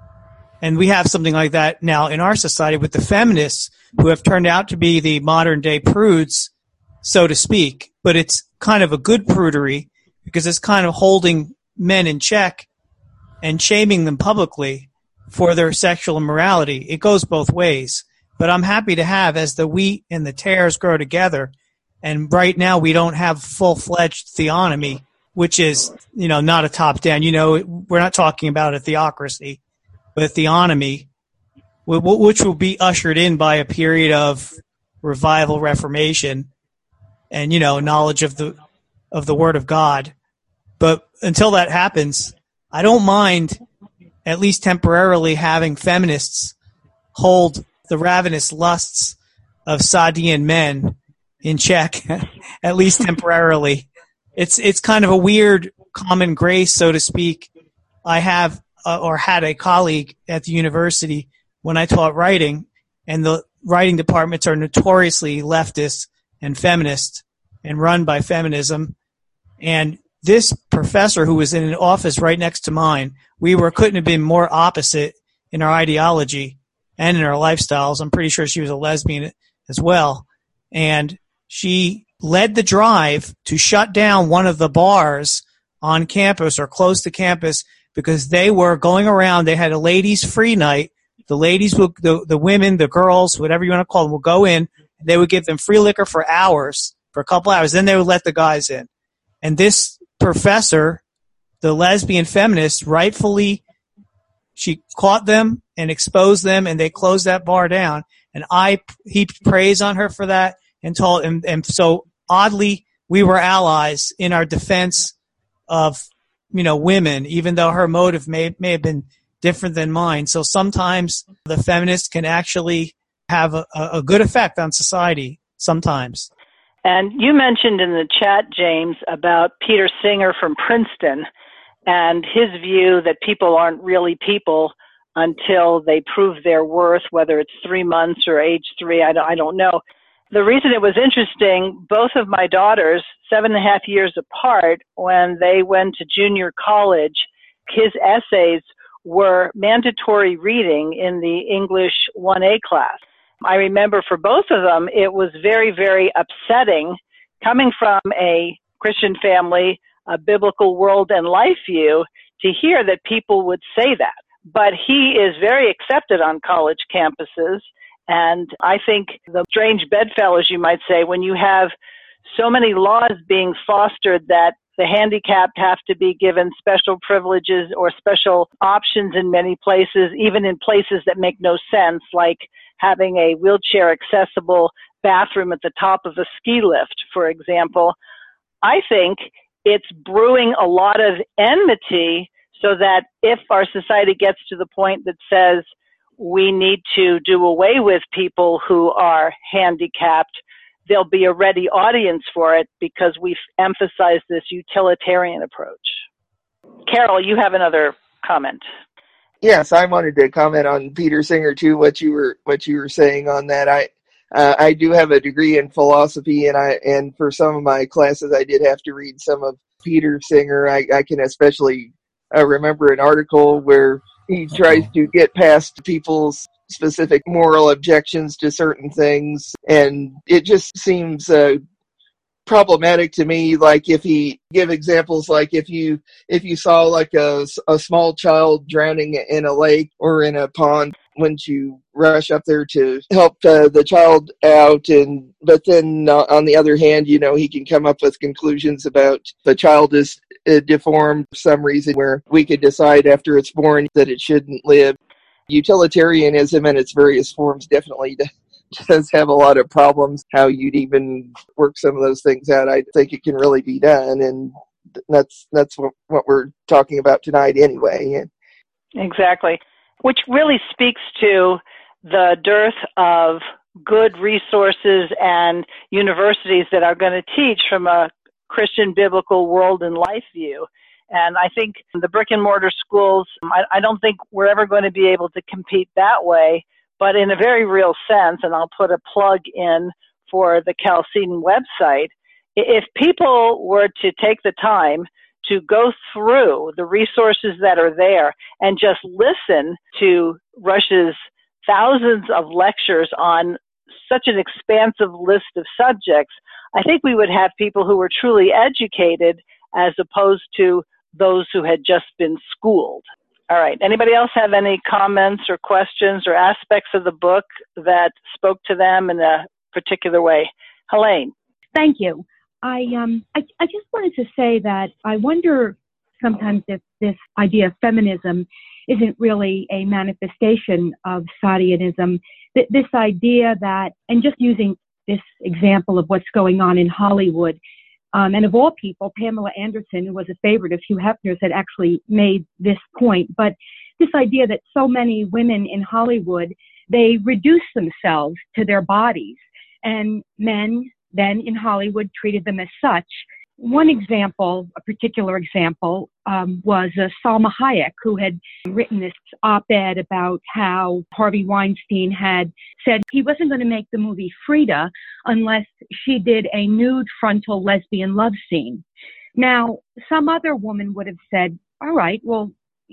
And we have something like that now in our society with the feminists, who have turned out to be the modern-day prudes, so to speak. But it's kind of a good prudery, because it's kind of holding men in check and shaming them publicly for their sexual immorality. It goes both ways. But I'm happy to have, as the wheat and the tares grow together, and right now we don't have full-fledged theonomy, which is, not a top-down. We're not talking about a theocracy, but a theonomy, which will be ushered in by a period of revival, reformation, and, knowledge of the Word of God. But until that happens, I don't mind, at least temporarily, having feminists hold the ravenous lusts of Saudian men in check, at least temporarily. It's kind of a weird common grace, so to speak. I have or had a colleague at the university when I taught writing, and the writing departments are notoriously leftist and feminist and run by feminism. And this professor, who was in an office right next to mine, couldn't have been more opposite in our ideology and in our lifestyles. I'm pretty sure she was a lesbian as well. And she led the drive to shut down one of the bars on campus or close to campus, because they were going around. They had a ladies' free night. The ladies, the women, the girls, whatever you want to call them, will go in. They would give them free liquor for a couple hours. Then they would let the guys in. And this professor, the lesbian feminist, rightfully, she caught them and exposed them, and they closed that bar down. And I heaped praise on her for that, and told him. And so oddly, we were allies in our defense of, women, even though her motive may have been different than mine. So sometimes the feminists can actually have a good effect on society sometimes. And you mentioned in the chat, James, about Peter Singer from Princeton and his view that people aren't really people until they prove their worth, whether it's 3 months or age 3, I don't know. The reason it was interesting, both of my daughters, 7.5 years apart, when they went to junior college, his essays were mandatory reading in the English 1A class. I remember for both of them, it was very, very upsetting coming from a Christian family, a biblical world and life view, to hear that people would say that. But he is very accepted on college campuses. And I think the strange bedfellows, you might say, when you have so many laws being fostered that the handicapped have to be given special privileges or special options in many places, even in places that make no sense, like having a wheelchair accessible bathroom at the top of a ski lift, for example. I think it's brewing a lot of enmity so that if our society gets to the point that says we need to do away with people who are handicapped, there'll be a ready audience for it because we've emphasized this utilitarian approach. Carol, you have another comment. Yes, I wanted to comment on Peter Singer too. What you were saying on that. I do have a degree in philosophy, and for some of my classes, I did have to read some of Peter Singer. I can especially remember an article where he tries to get past people's specific moral objections to certain things, and it just seems problematic to me. Like if he give examples, like if you saw like a small child drowning in a lake or in a pond, wouldn't you rush up there to help the child out? But then on the other hand, he can come up with conclusions about the child is deformed for some reason where we could decide after it's born that it shouldn't live. Utilitarianism in its various forms definitely does have a lot of problems. How you'd even work some of those things out, I think it can really be done, and that's what we're talking about tonight anyway. Exactly, which really speaks to the dearth of good resources and universities that are going to teach from a Christian biblical world and life view. And I think the brick and mortar schools, I don't think we're ever going to be able to compete that way, but in a very real sense, and I'll put a plug in for the Chalcedon website, if people were to take the time to go through the resources that are there and just listen to Rush's thousands of lectures on such an expansive list of subjects, I think we would have people who were truly educated as opposed to those who had just been schooled. All right. Anybody else have any comments or questions or aspects of the book that spoke to them in a particular way? Helene. Thank you. I just wanted to say that I wonder sometimes if this idea of feminism isn't really a manifestation of Sadianism. This idea that, and just using this example of what's going on in Hollywood, and of all people, Pamela Anderson, who was a favorite of Hugh Hefner's, had actually made this point. But this idea that so many women in Hollywood, they reduce themselves to their bodies, and men then in Hollywood treated them as such. One example, a particular example, was Salma Hayek, who had written this op-ed about how Harvey Weinstein had said he wasn't going to make the movie Frida unless she did a nude frontal lesbian love scene. Now, some other woman would have said, all right, well,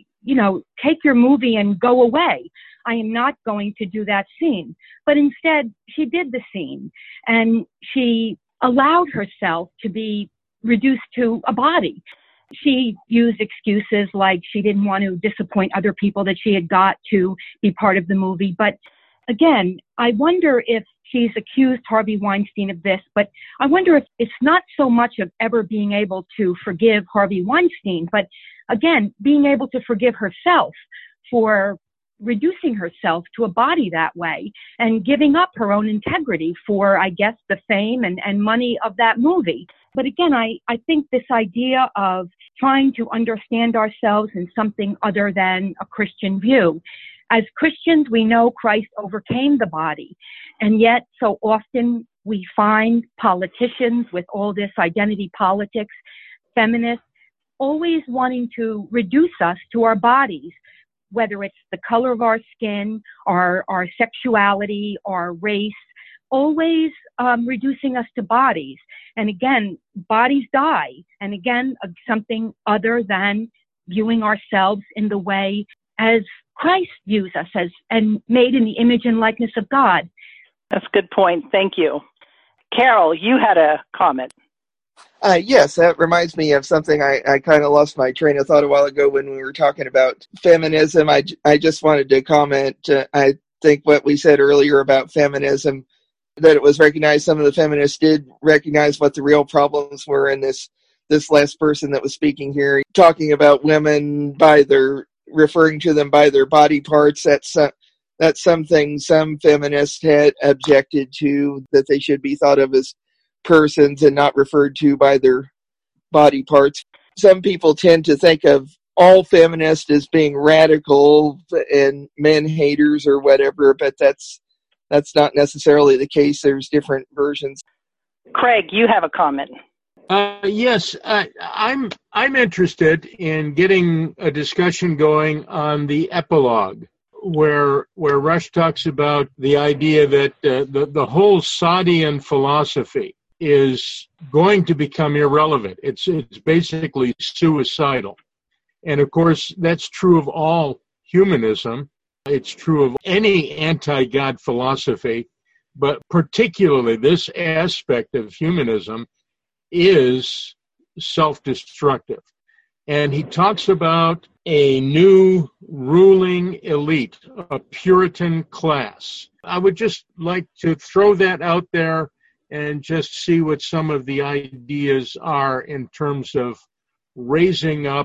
take your movie and go away. I am not going to do that scene. But instead, she did the scene, and she allowed herself to be reduced to a body. She used excuses like she didn't want to disappoint other people that she had got to be part of the movie. But again, I wonder if she's accused Harvey Weinstein of this, but I wonder if it's not so much of ever being able to forgive Harvey Weinstein, but again, being able to forgive herself for reducing herself to a body that way and giving up her own integrity for, I guess, the fame and money of that movie. But again, I think this idea of trying to understand ourselves in something other than a Christian view. As Christians, we know Christ overcame the body, and yet so often we find politicians with all this identity politics, feminists, always wanting to reduce us to our bodies, whether it's the color of our skin, our sexuality, our race, always reducing us to bodies. And again, bodies die. And again, something other than viewing ourselves in the way as Christ views us as, and made in the image and likeness of God. That's a good point. Thank you. Carol, you had a comment. Yes, that reminds me of something. I kind of lost my train of thought a while ago when we were talking about feminism. I just wanted to comment. I think what we said earlier about feminism, that it was recognized, some of the feminists did recognize what the real problems were in this last person that was speaking here, talking about women referring to them by their body parts. That's something some feminists had objected to, that they should be thought of as persons and not referred to by their body parts. Some people tend to think of all feminists as being radical and men haters or whatever, but that's not necessarily the case. There's different versions. Craig, you have a comment. Yes, I'm interested in getting a discussion going on the epilogue, where Rush talks about the idea that the whole Sadian philosophy is going to become irrelevant. It's basically suicidal. And of course, that's true of all humanism. It's true of any anti-God philosophy, but particularly this aspect of humanism is self-destructive. And he talks about a new ruling elite, a Puritan class. I would just like to throw that out there and just see what some of the ideas are in terms of raising up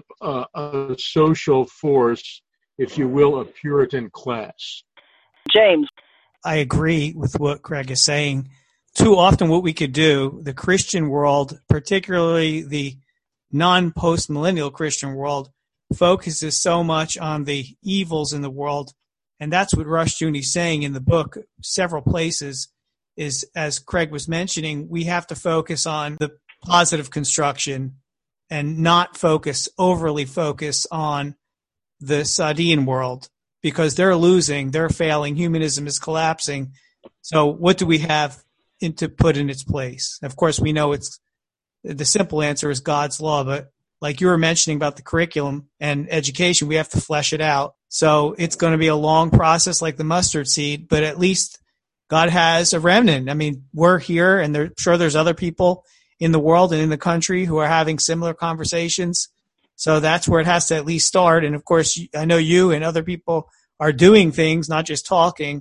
a social force, if you will, a Puritan class. James. I agree with what Craig is saying. Too often what we could do, the Christian world, particularly the non-post-millennial Christian world, focuses so much on the evils in the world. And that's what Rushdoony is saying in the book, several places, is, as Craig was mentioning, we have to focus on the positive construction and not overly focus on the Sadian world, because they're losing, they're failing, humanism is collapsing. So what do we have to put in its place? Of course, we know the simple answer is God's law, but like you were mentioning about the curriculum and education, we have to flesh it out. So it's going to be a long process like the mustard seed, but at least God has a remnant. I mean, we're here, and sure there's other people in the world and in the country who are having similar conversations. So that's where it has to at least start. And of course, I know you and other people are doing things, not just talking.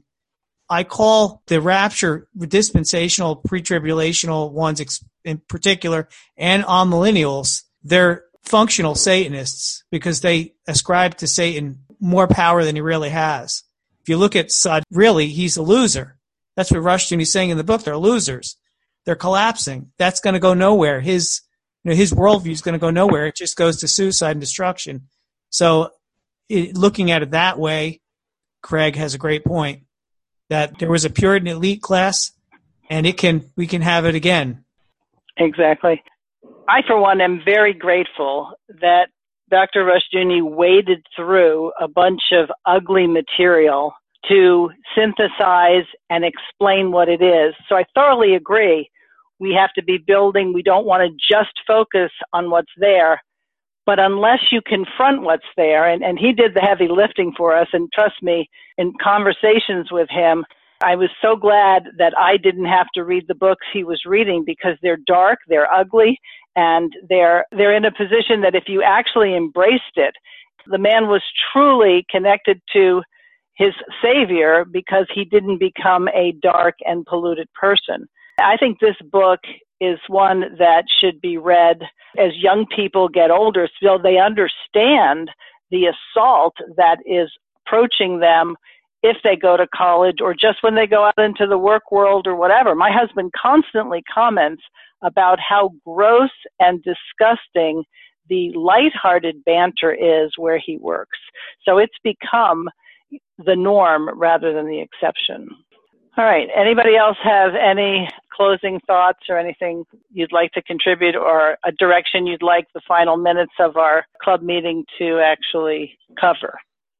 I call the rapture dispensational, pre-tribulational ones in particular, and amillennials, they're functional Satanists because they ascribe to Satan more power than he really has. If you look at Sod, really, he's a loser. That's what Rushdoony is saying in the book. They're losers. They're collapsing. That's going to go nowhere. His worldview is going to go nowhere. It just goes to suicide and destruction. So looking at it that way, Craig has a great point, that there was a Puritan elite class, and we can have it again. Exactly. I, for one, am very grateful that Dr. Rushdoony waded through a bunch of ugly material to synthesize and explain what it is. So I thoroughly agree. We have to be building. We don't want to just focus on what's there. But unless you confront what's there, and he did the heavy lifting for us, and trust me, in conversations with him, I was so glad that I didn't have to read the books he was reading, because they're dark, they're ugly, and they're in a position that if you actually embraced it, the man was truly connected to his Savior because he didn't become a dark and polluted person. I think this book is one that should be read as young people get older, so they understand the assault that is approaching them if they go to college or just when they go out into the work world or whatever. My husband constantly comments about how gross and disgusting the lighthearted banter is where he works. So it's become the norm rather than the exception. All right. Anybody else have any closing thoughts or anything you'd like to contribute, or a direction you'd like the final minutes of our club meeting to actually cover?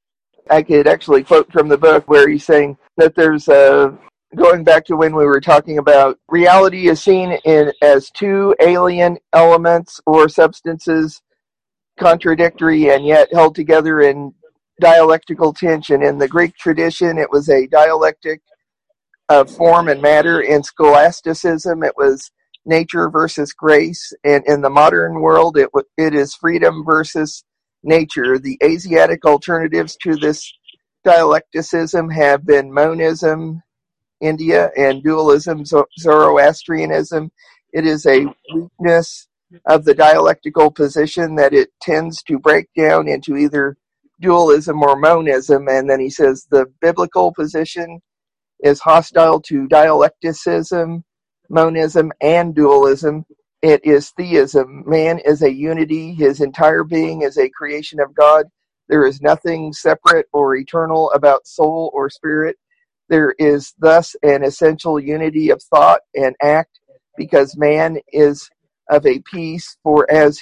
I could actually quote from the book where he's saying that there's going back to when we were talking about reality is seen as two alien elements or substances, contradictory and yet held together in dialectical tension. In the Greek tradition, it was a dialectic of form and matter. In scholasticism, it was nature versus grace, and in the modern world, it is freedom versus nature. The Asiatic alternatives to this dialecticism have been monism, India, and dualism, Zoroastrianism. It is a weakness of the dialectical position that it tends to break down into either dualism or monism. And then he says the biblical position is hostile to dialecticism, monism, and dualism. It is theism. Man is a unity. His entire being is a creation of God. There is nothing separate or eternal about soul or spirit. There is thus an essential unity of thought and act, because man is of a piece, for as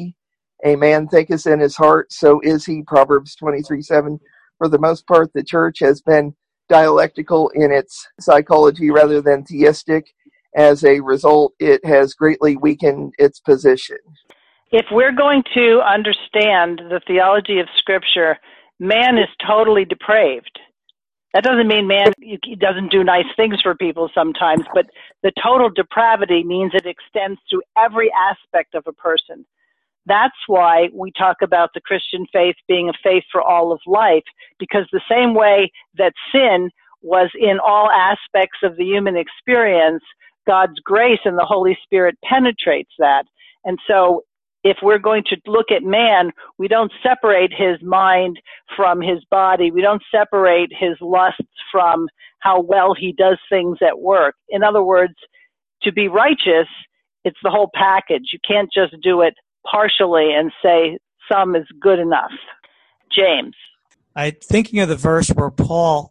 a man thinketh in his heart, so is he. Proverbs 23:7. For the most part, the church has been dialectical in its psychology rather than theistic. As a result, it has greatly weakened its position. If we're going to understand the theology of Scripture, man is totally depraved. That doesn't mean man doesn't do nice things for people sometimes, but the total depravity means it extends to every aspect of a person. That's why we talk about the Christian faith being a faith for all of life, because the same way that sin was in all aspects of the human experience, God's grace and the Holy Spirit penetrates that. And so if we're going to look at man, we don't separate his mind from his body. We don't separate his lusts from how well he does things at work. In other words, to be righteous, it's the whole package. You can't just do it partially and say some is good enough. James. Thinking of the verse where Paul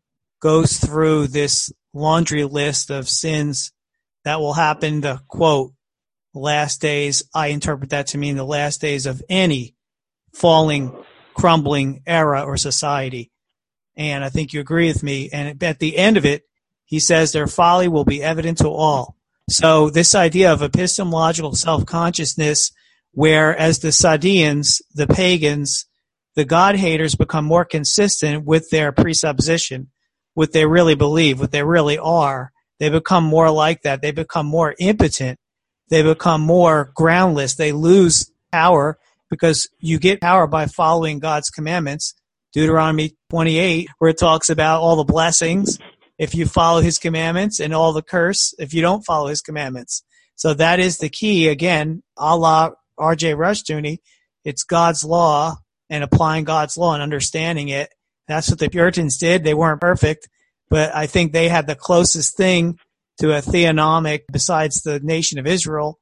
goes through this laundry list of sins that will happen, the quote, last days, I interpret that to mean the last days of any falling, crumbling era or society. And I think you agree with me. And at the end of it, he says their folly will be evident to all. So this idea of epistemological self-consciousness, where as the Sadeans, the pagans, the God-haters become more consistent with their presupposition, what they really believe, what they really are, they become more like that. They become more impotent. They become more groundless. They lose power because you get power by following God's commandments. Deuteronomy 28, where it talks about all the blessings if you follow his commandments and all the curse if you don't follow his commandments. So that is the key. Again, a la R.J. Rushdoony, it's God's law and applying God's law and understanding it. That's what the Puritans did. They weren't perfect, but I think they had the closest thing to a theonomic, besides the nation of Israel,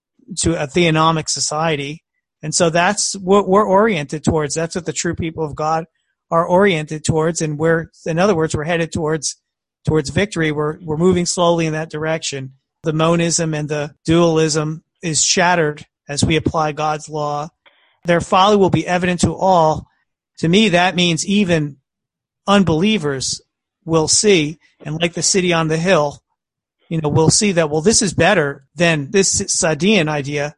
to a theonomic society. And so that's what we're oriented towards. That's what the true people of God are oriented towards. And in other words, we're headed towards victory. We're moving slowly in that direction. The monism and the dualism is shattered as we apply God's law. Their folly will be evident to all. To me, that means even unbelievers will see, and like the city on the hill, we'll see that, well, this is better than this Sadean idea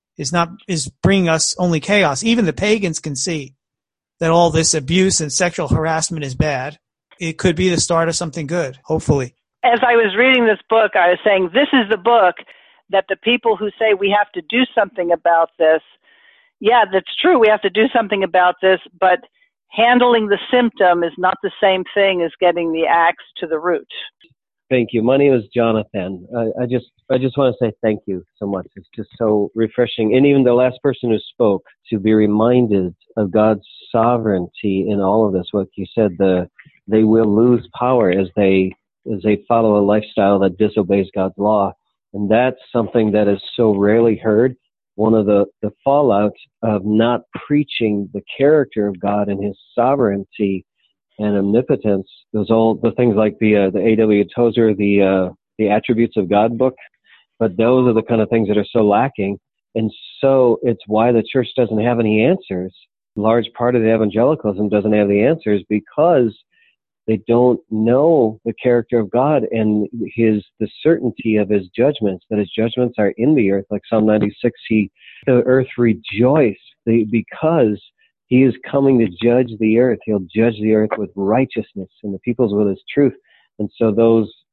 is bringing us only chaos. Even the pagans can see that all this abuse and sexual harassment is bad. It could be the start of something good, hopefully. As I was reading this book, I was saying, this is the book that the people who say we have to do something about this, yeah, that's true, we have to do something about this, but handling the symptom is not the same thing as getting the axe to the root. Thank you. My name is Jonathan. I just want to say thank you so much. It's just so refreshing. And even the last person who spoke, to be reminded of God's sovereignty in all of this. What you said, they will lose power as they follow a lifestyle that disobeys God's law. And that's something that is so rarely heard. One of the fallout of not preaching the character of God and his sovereignty and omnipotence, those all the things like the A.W. Tozer, the Attributes of God book, but those are the kind of things that are so lacking. And so it's why the church doesn't have any answers. A large part of the evangelicalism doesn't have the answers because they don't know the character of God and the certainty of his judgments, that his judgments are in the earth. Like Psalm 96, the earth rejoice because he is coming to judge the earth. He'll judge the earth with righteousness and the peoples with his truth. And so those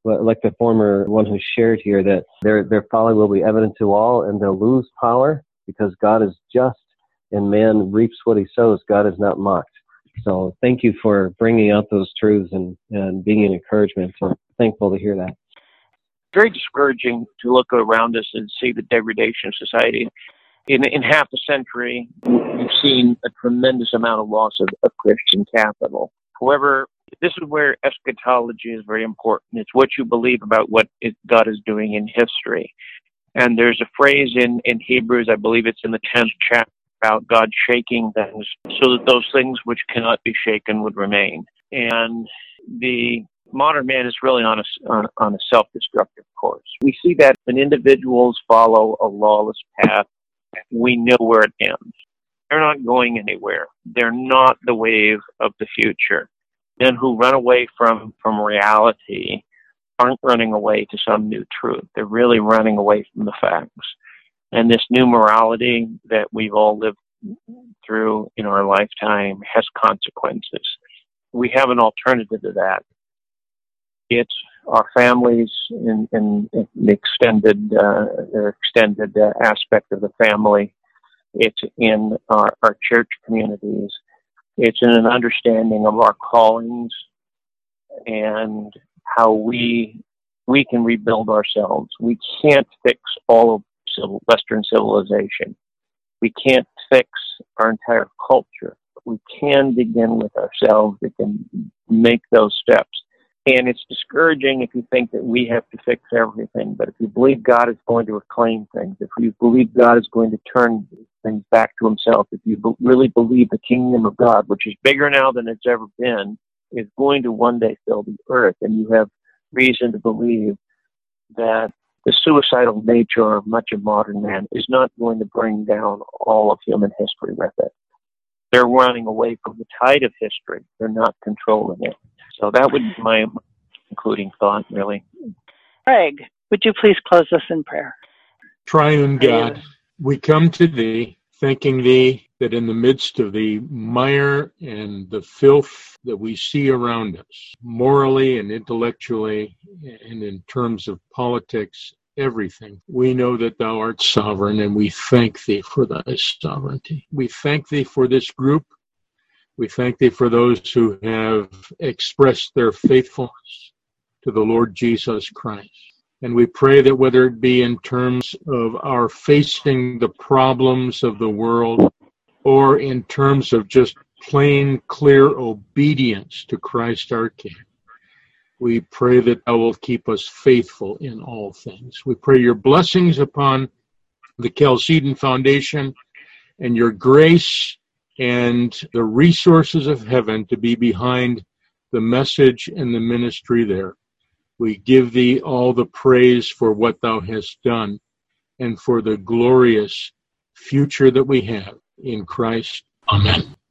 like the former one who shared here, that their folly will be evident to all, and they'll lose power because God is just, and man reaps what he sows. God is not mocked. So thank you for bringing out those truths and being an encouragement. So thankful to hear that. Very discouraging to look around us and see the degradation of society. In half a century, we've seen a tremendous amount of loss of Christian capital. However, this is where eschatology is very important. It's what you believe about what God is doing in history. And there's a phrase in Hebrews, I believe it's in the 10th chapter, about God shaking things so that those things which cannot be shaken would remain. And the modern man is really on a self-destructive course. We see that when individuals follow a lawless path, we know where it ends. They're not going anywhere. They're not the wave of the future. Men who run away from reality aren't running away to some new truth. They're really running away from the facts. And this new morality that we've all lived through in our lifetime has consequences. We have an alternative to that. It's our families in the extended aspect of the family. It's in our church communities. It's in an understanding of our callings and how we can rebuild ourselves. We can't fix all of Western civilization. We can't fix our entire culture. But we can begin with ourselves. We can make those steps. And it's discouraging if you think that we have to fix everything. But if you believe God is going to reclaim things, if you believe God is going to turn things back to himself, if you really believe the kingdom of God, which is bigger now than it's ever been, is going to one day fill the earth, and you have reason to believe that the suicidal nature of much of modern man is not going to bring down all of human history with it. They're running away from the tide of history. They're not controlling it. So that would be my concluding thought, really. Craig, would you please close us in prayer? Triune God, we come to thee, thanking thee that in the midst of the mire and the filth that we see around us, morally and intellectually, and in terms of politics, everything, we know that thou art sovereign, and we thank thee for thy sovereignty. We thank thee for this group. We thank thee for those who have expressed their faithfulness to the Lord Jesus Christ. And we pray that whether it be in terms of our facing the problems of the world, or in terms of just plain, clear obedience to Christ our King, we pray that thou wilt keep us faithful in all things. We pray your blessings upon the Chalcedon Foundation and your grace and the resources of heaven to be behind the message and the ministry there. We give thee all the praise for what thou hast done and for the glorious future that we have in Christ. Amen.